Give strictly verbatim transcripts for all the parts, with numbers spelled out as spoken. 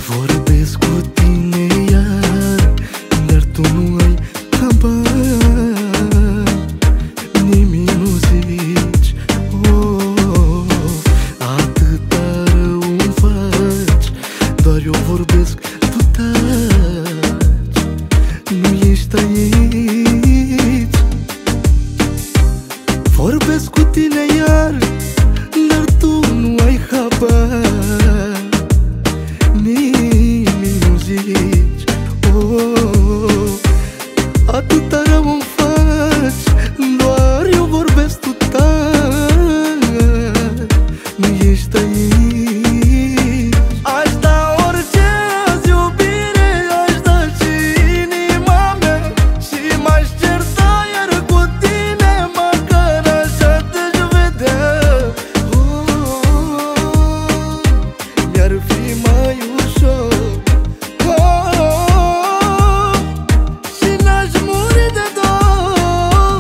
Vorbesc cu tine iar, dar tu nu ai habar. Nimic nu zici, oh, atâta rău îmi faci. Doar eu vorbesc, tu taci, nu ești aici. Vorbesc cu tine iar, dar tu nu ai habar. Nimic nu zici, oh, atâta rău îmi faci. Doar eu vorbesc, tu taci, nu ești aici. Aș da orice azi iubire, aș da și inima mea, și m-aș certa iar cu tine, măcar așa te-aș vedea. Oh, mi-ar fi mai ușor, oh, și n-aș muri de dor.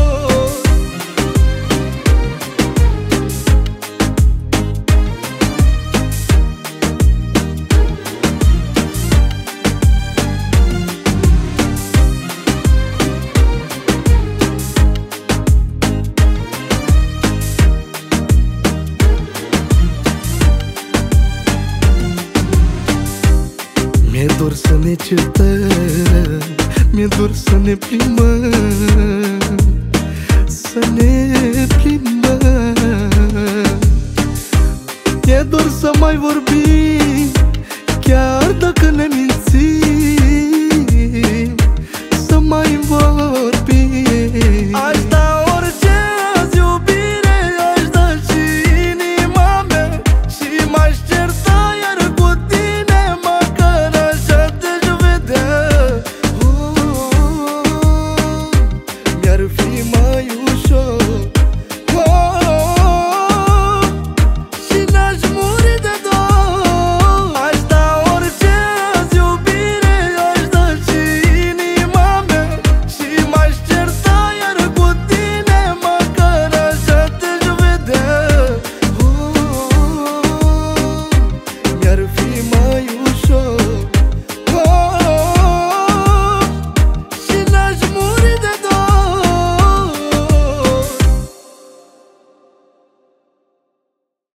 Mi-e dor să ne certăm, mi-e dor să ne plimbăm, să ne plimbăm. Mi-e dor să mai vorbim, chiar dacă ne mințim.